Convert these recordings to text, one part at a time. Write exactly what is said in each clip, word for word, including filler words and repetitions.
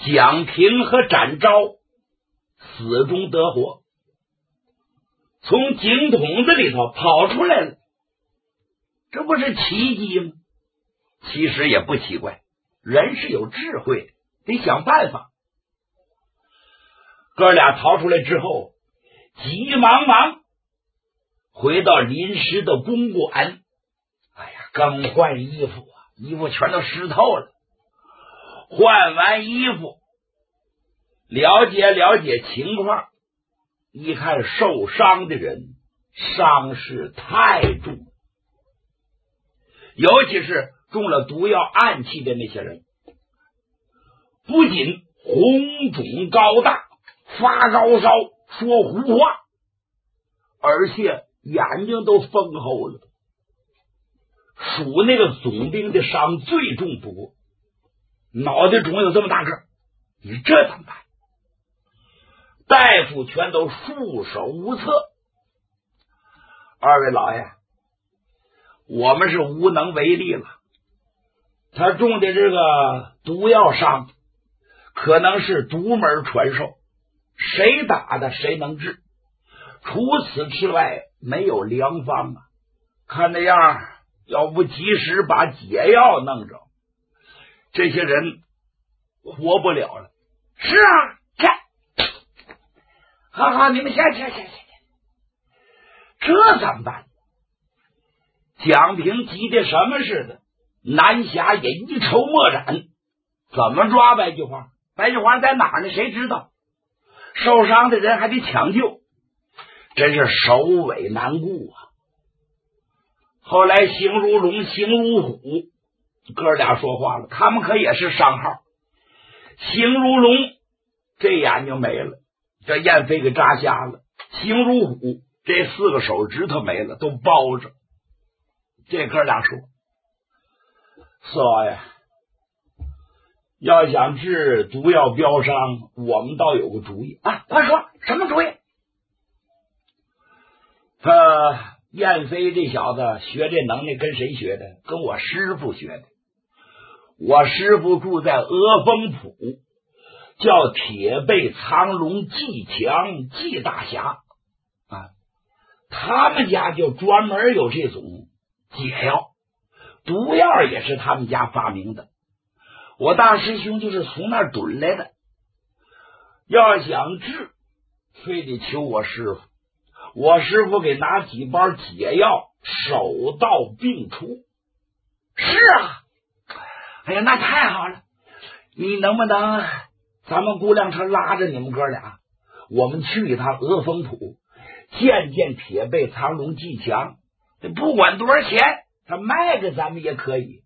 蒋平和展昭死中得活，从井筒子里头跑出来了，这不是奇迹吗？其实也不奇怪，人是有智慧的，得想办法。哥俩逃出来之后，急忙忙回到临时的公馆，哎呀，更换衣服啊，衣服全都湿透了。换完衣服，了解了解情况，一看受伤的人伤势太重，尤其是中了毒药暗器的那些人，不仅红肿高大，发高烧，说胡话，而且眼睛都封喉了。属那个总兵的伤最重不过，脑袋肿有这么大个，你这怎么办？大夫全都束手无策。二位老爷，我们是无能为力了。他中的这个毒药伤可能是独门传授，谁打的谁能治，除此之外没有良方啊。看那样，要不及时把解药弄着，这些人活不了了。是啊，这好好，你们先先先先，这怎么办？蒋平急得什么似的，南侠也一筹莫展。怎么抓白菊花？白菊花在哪儿呢？谁知道？受伤的人还得抢救，真是首尾难顾啊。后来邢如龙、邢如虎哥俩说话了，他们可也是伤号。邢如龙这眼睛没了，这燕飞给扎瞎了；邢如虎这四个手指头没了，都包着。这哥俩说：“四老爷，要想治毒药标伤，我们倒有个主意啊！快说，什么主意？”他燕飞这小子学这能耐跟谁学的？跟我师傅学的。我师傅住在峨峰浦，叫铁背苍龙季强季大侠啊，他们家就专门有这种解药，毒药也是他们家发明的。我大师兄就是从那儿蹲来的。要想治，非得求我师傅。我师傅给拿几包解药，手到病除。是啊，哎呀，那太好了！你能不能咱们姑娘车拉着你们哥俩，我们去一趟峨峰浦，见见铁背苍龙季强，不管多少钱，他卖给咱们也可以。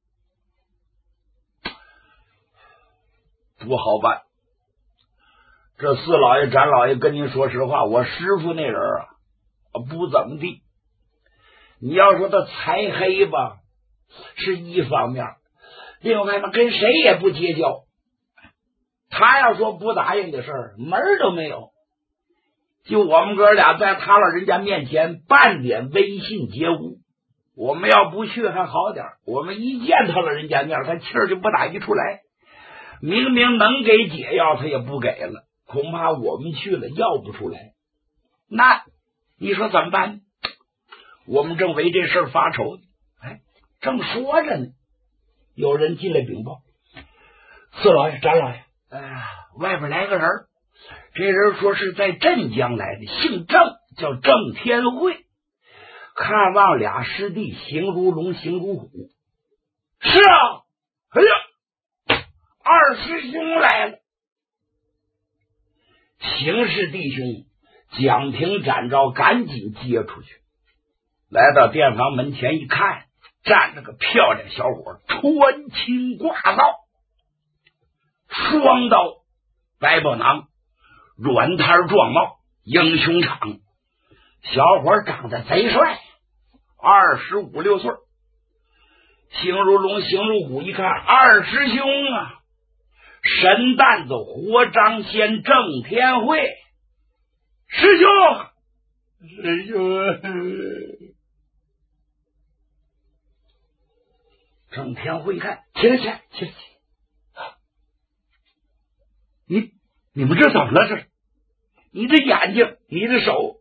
不好办。这四老爷、展老爷跟您说实话，我师傅那人啊，不怎么地。你要说他财黑吧，是一方面，另外嘛，跟谁也不结交。他要说不答应的事儿，门儿都没有。就我们哥俩在他老人家面前半点威信皆无。我们要不去还好点，我们一见他老人家面，他气儿就不打一处来。明明能给解药，他也不给了，恐怕我们去了要不出来。那你说怎么办？我们正为这事儿发愁呢，哎，正说着呢，有人进来禀报：四老爷、展老爷，哎、呃，外边来个人，这人说是在镇江来的，姓郑，叫郑天惠，看望俩师弟邢如龙、邢如虎。是啊，哎呀，二师兄来了。邢氏弟兄蒋平、展昭赶紧接出去，来到店房门前一看，站着个漂亮小伙，穿青挂帽，双刀白宝囊，软摊壮帽，英雄场。小伙长得贼帅，二十五六岁。邢如龙、邢如虎一看，二师兄啊，神担子活张仙郑天惠，师兄，师兄。郑天惠一看，起来起来起来起来， 你你们这怎么了？这你的眼睛，你的手。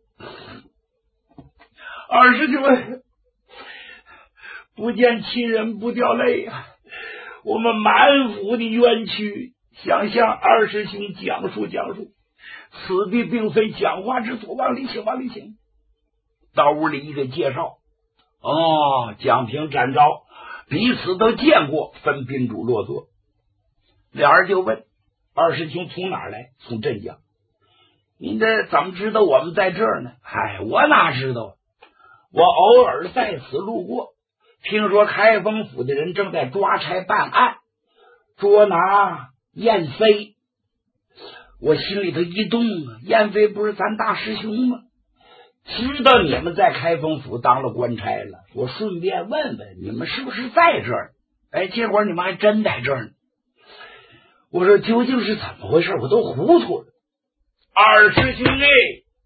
二师兄，不见亲人不掉泪啊！我们满腹的冤屈，想向二师兄讲述讲述。此地并非讲话之所，往里请，往里请。到屋里一个介绍，哦，蒋平、展昭彼此都见过，分宾主落座。两人就问二师兄从哪儿来？从镇江。您这怎么知道我们在这儿呢？哎，我哪知道？我偶尔在此路过，听说开封府的人正在抓差办案，捉拿燕飞。我心里头一动啊，燕飞不是咱大师兄吗？知道你们在开封府当了官差了，我顺便问问你们是不是在这儿。哎，结果你们还真在这儿呢。我说究竟是怎么回事，我都糊涂了。二师兄哎，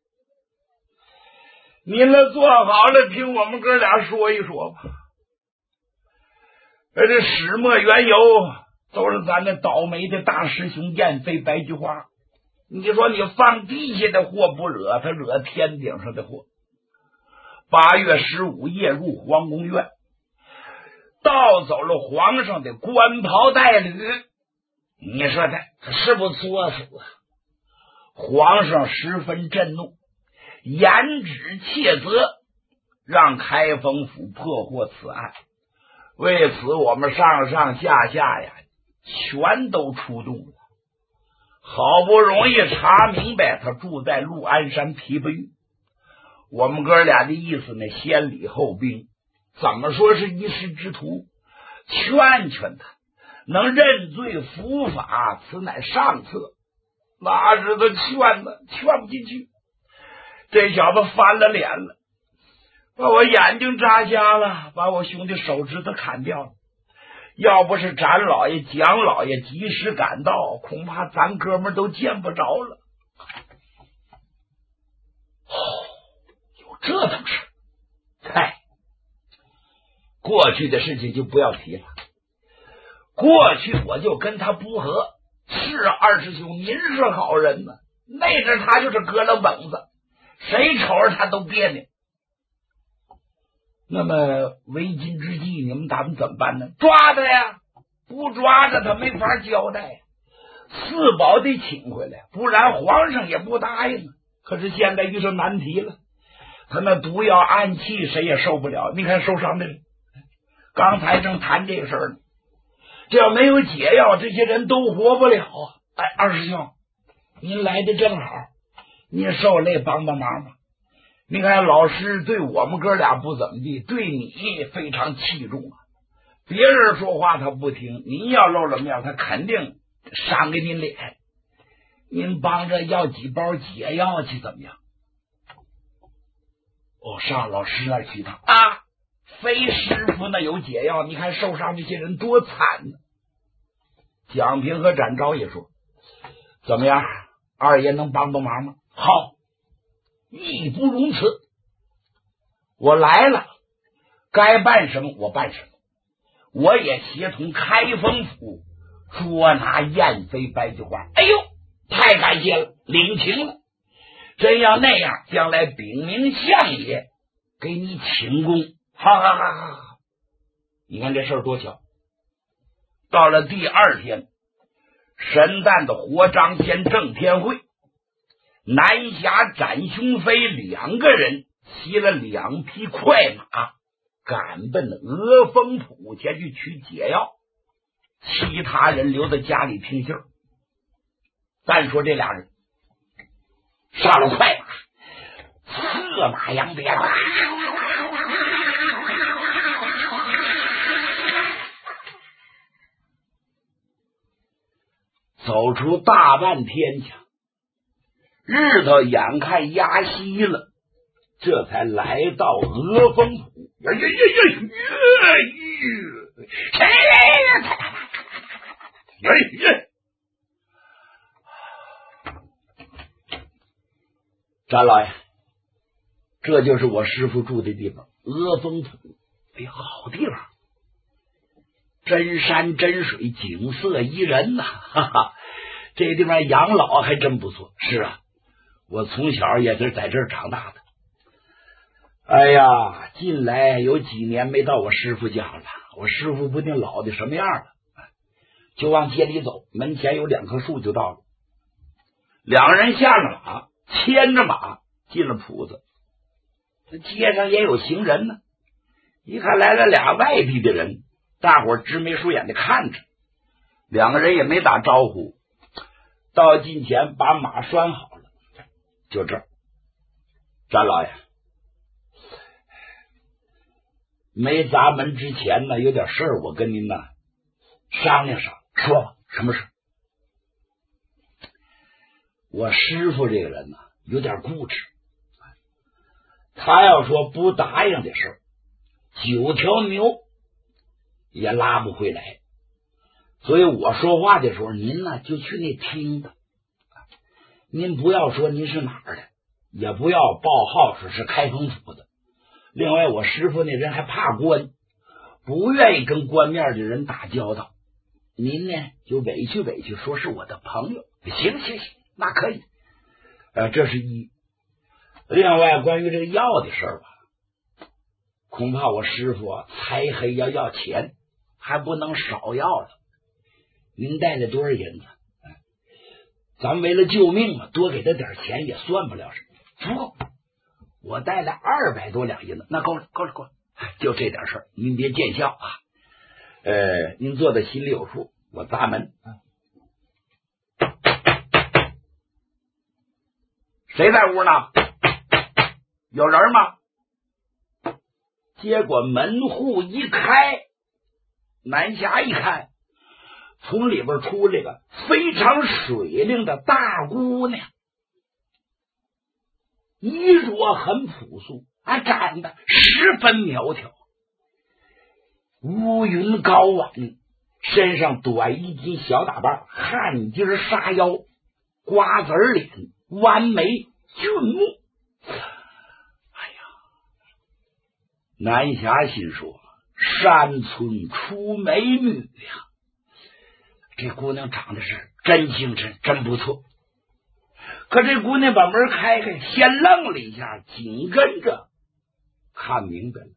您呢坐好了，听我们哥俩说一说吧。这始末缘由都是咱那倒霉的大师兄燕飞白菊花。你说你放地下的祸不惹，他惹天顶上的祸。八月十五夜入皇宫院，盗走了皇上的官袍带履。你说他他是不是作死啊？皇上十分震怒，严旨切责，让开封府破获此案。为此我们上上下下呀全都出动了，好不容易查明白他住在陆安山琵琶峪。我们哥俩的意思呢，先礼后兵，怎么说是一时之徒，劝劝他能认罪伏法，此乃上策。哪知道劝呢，劝不进去。这小子翻了脸了，把我眼睛扎瞎了，把我兄弟手指头砍掉了。要不是展老爷、蒋老爷及时赶到，恐怕咱哥们都见不着了。哦，有这等事！嗨，过去的事情就不要提了。过去我就跟他不和，是二师兄，您是好人呢。那阵他就是割了猛子，谁瞅着他都别扭。那么为今之计，你们打算怎么办呢？抓他呀！不抓着他没法交代，四保得请回来，不然皇上也不答应。可是现在遇上难题了，他那毒药暗器谁也受不了。你看受伤的人，刚才正谈这个事儿呢。这要没有解药，这些人都活不了啊！哎，二师兄，您来的正好，您受累帮帮忙吧。你看老师对我们哥俩不怎么地，对你非常器重啊。别人说话他不听，您要露了面，他肯定赏给您脸。您帮着要几包解药去怎么样？哦，上老师那儿去一趟啊！非师傅那有解药，你看受伤这些人多惨呢。蒋平和展昭也说：“怎么样，二爷能帮帮忙吗？”好，义不容辞。我来了，该办什么我办什么。我也协同开封府捉拿燕飞白菊花。哎呦，太感谢了，领情了。真要那样，将来禀明相爷，给你请功。好好好好好，你看这事儿多巧。到了第二天，神旦的活张先郑天惠、南侠展雄飞两个人骑了两匹快马，赶奔鹅峰浦前去取解药，其他人留在家里听信儿。单说这俩人上了快马，策马扬鞭，走出大半天去，日头眼看压西了，这才来到鹅峰浦。呀呀呀呀呀呀呀！展老爷，这就是我师傅住的地方，鹅峰浦。哎呀，好地方，真山真水，景色宜人呐、啊！哈哈， 这地方养老还真不错。是啊，我从小也是在这儿长大的。哎呀，近来有几年没到我师傅家了，我师傅不定老的什么样了。就往街里走，门前有两棵树就到了。两个人下了马，牵着马进了铺子。街上也有行人呢，一看来了俩外地的人，大伙儿直眉竖眼的看着。两个人也没打招呼，到近前把马拴好了。就这儿，詹老爷，没砸门之前呢，有点事儿，我跟您呢商量商量。说吧，什么事？我师傅这个人呢，有点固执。他要说不答应的事，九条牛也拉不回来。所以我说话的时候，您呢就去那听的。您不要说您是哪儿的，也不要报号说是开封府的。另外，我师傅那人还怕官，不愿意跟官面的人打交道。您呢就委屈委屈，说是我的朋友。行行行，那可以。呃，这是一。另外，关于这个药的事儿吧，恐怕我师傅啊，财黑要要钱，还不能少要了。您带了多少银子？咱们为了救命嘛，多给他点钱也算不了什么。足够，我带了二百多两银子，那够了，够了，够了。就这点事儿，您别见笑啊。呃，您做的心里有数。我砸门，谁在屋呢？有人吗？结果门户一开，南霞一看，从里边出来个非常水灵的大姑娘，衣着很朴素，还长得十分苗条，乌云高挽，身上短衣襟小打扮，汗襟纱腰，瓜子脸，弯眉俊目。哎呀，南霞心说，山村出美女呀，这姑娘长得是真精神，真不错。可这姑娘把门开开，先愣了一下，紧跟着看明白了，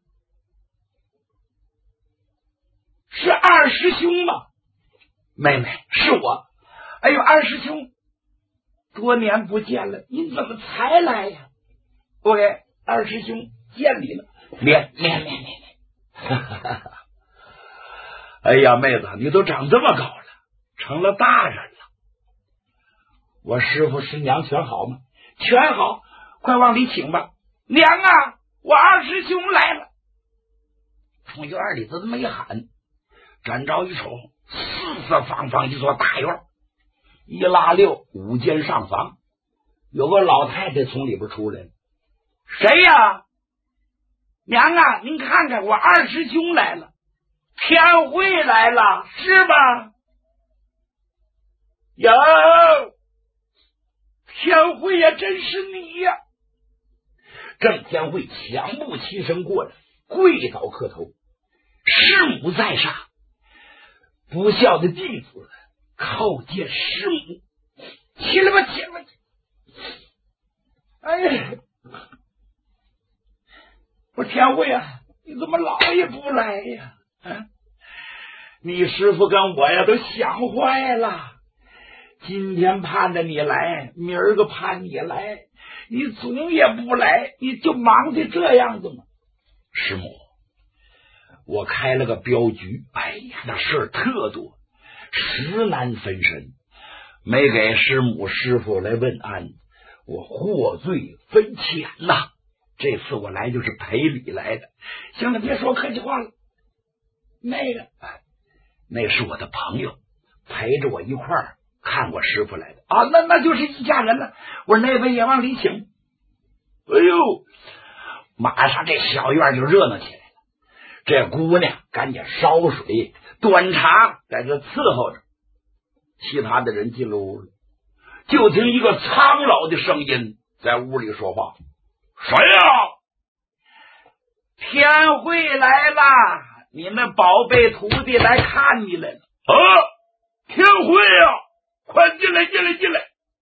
是二师兄吗？妹妹，是我。哎呦，二师兄，多年不见了，您怎么才来呀？我给二师兄见礼了。免免免免免。哎呀，妹子，你都长这么高了，成了大人了。我师傅师娘全好吗？全好，快往里请吧。娘啊，我二师兄来了。从院里头这么一喊，展昭一瞅，四四方方一座大院，一拉六五间上房，有个老太太从里边出来了。谁呀？娘啊，您看看，我二师兄来了。天慧来了，是吧？哟，天慧呀，真是你呀！郑天慧强步齐身过来，跪倒磕头。师母在上，不孝的弟子叩见师母。起来吧，起来吧！哎呀，我说天慧啊，你怎么老也不来呀？啊，你师傅跟我呀都想坏了。今天盼着你来，明儿个盼你来，你总也不来，你就忙的这样子吗？师母，我开了个镖局，哎呀，那事儿特多，实难分身，没给师母师傅来问安，我获罪分钱呐。这次我来就是赔礼来的。行了，别说客气话了。那个，那是我的朋友，陪着我一块儿看我师傅来的啊，那那就是一家人了。我说那位也往里请。哎呦，马上这小院就热闹起来了。这姑娘赶紧烧水端茶在这伺候着，其他的人进了屋了，就听一个苍老的声音在屋里说话：谁呀？天慧来了，你们宝贝徒弟来看你来了。啊，天慧呀，快进进来，进来，进来。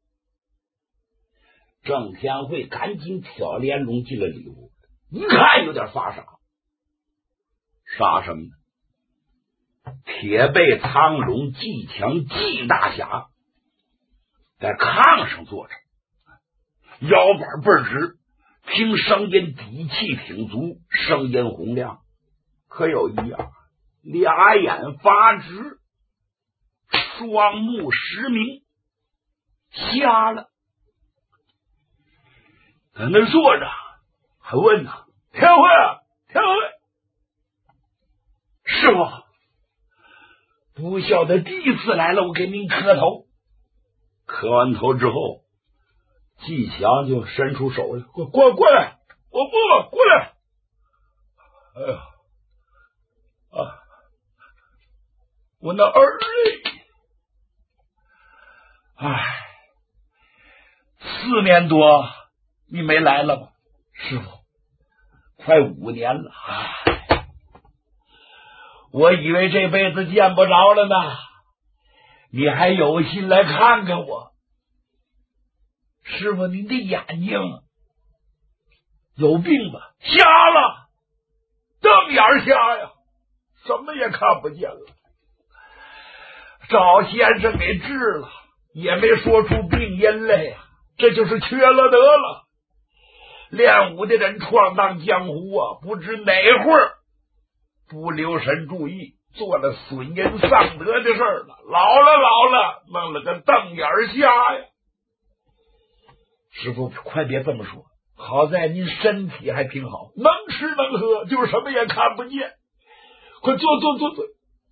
郑天惠赶紧挑帘笼进了里屋，一看有点发傻，傻什么呢？铁背苍龙季强季大侠在炕上坐着，腰板倍儿直，听声音底气挺足，声音洪亮。可有一样，俩眼发直，双目失明，瞎了。在那坐着还问呢：“天惠啊，天惠，师傅，不晓得第一次来了，我给您磕头。”磕完头之后，季强就伸出手来：“过过过来，我不过来。”哎呀啊！我那儿嘞，哎，四年多你没来了吧，师傅？快五年了，哎，我以为这辈子见不着了呢，你还有心来看看我。师傅，您的眼睛有病吧？瞎了，瞪眼瞎呀，什么也看不见了。赵先生给治了，也没说出病因来呀，这就是缺了德了。练武的人闯荡江湖啊，不知哪会儿不留神注意，做了损人丧德的事儿了。老了老了，弄了个瞪眼瞎呀。师傅，快别这么说，好在您身体还挺好，能吃能喝，就是什么也看不见。快坐坐坐坐。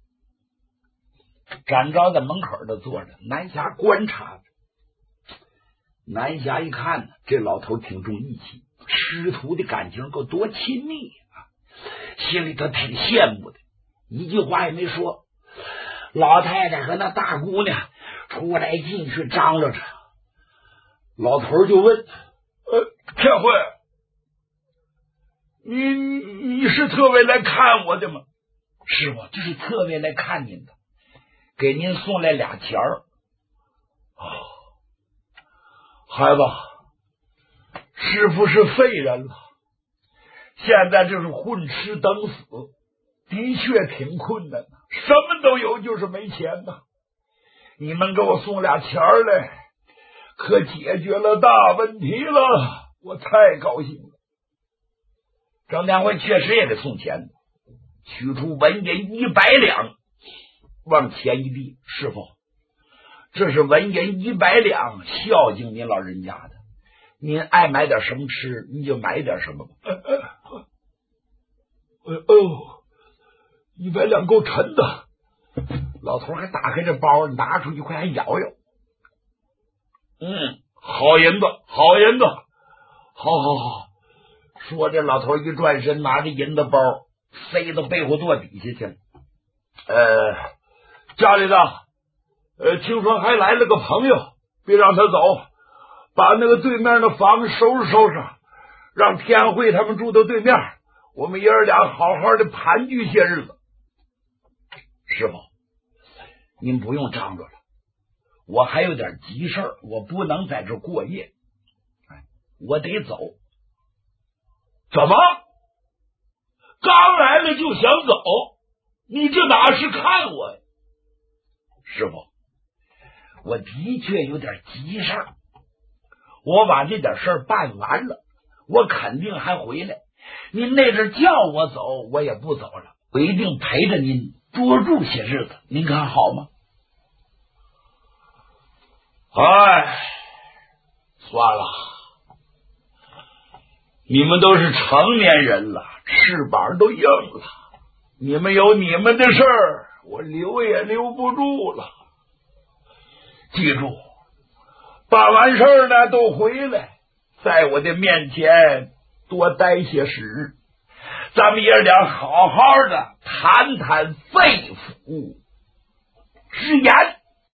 展昭在门口的坐着，南侠观察着。南侠一看呢，这老头挺重义气，师徒的感情够多亲密啊，心里头挺羡慕的，一句话也没说。老太太和那大姑娘出来进去张罗着，老头就问：“呃，天惠，你你是特为来看我的吗？”“师傅，这是特为来看您的，给您送来俩钱儿。”“哦，孩子，师傅是废人了，现在就是混吃等死，的确挺困难的，什么都有，就是没钱呐。你们给我送俩钱儿来，可解决了大问题了，我太高兴了。”郑天惠确实也得送钱，取出文银一百两，往前一递：“师傅，这是文银一百两，孝敬您老人家的，您爱买点什么吃，您就买点什么吧。”“哎哎哎哦，一百两够沉的。”老头还打开这包，拿出一块，还摇摇。“嗯，好银子，好银子，好好好。”说这老头一转身，拿着银子包塞到背后垛底下去了。呃，家里的，呃，听说还来了个朋友，别让他走，把那个对面的房子收拾收拾，让天惠他们住到对面，我们爷儿俩好好的盘踞些日子。”“师傅，您不用张罗了，我还有点急事儿，我不能在这过夜，哎，我得走。”“怎么？刚来了就想走？你这哪是看我呀？”“师傅，我的确有点急事儿，我把这点事儿办完了，我肯定还回来。您那阵叫我走，我也不走了，我一定陪着您多住些日子，您看好吗？”“哎，算了，你们都是成年人了，翅膀都硬了，你们有你们的事儿，我留也留不住了。记住，办完事儿呢都回来，在我的面前多待些时日，咱们爷俩好好的谈谈肺腑之言。”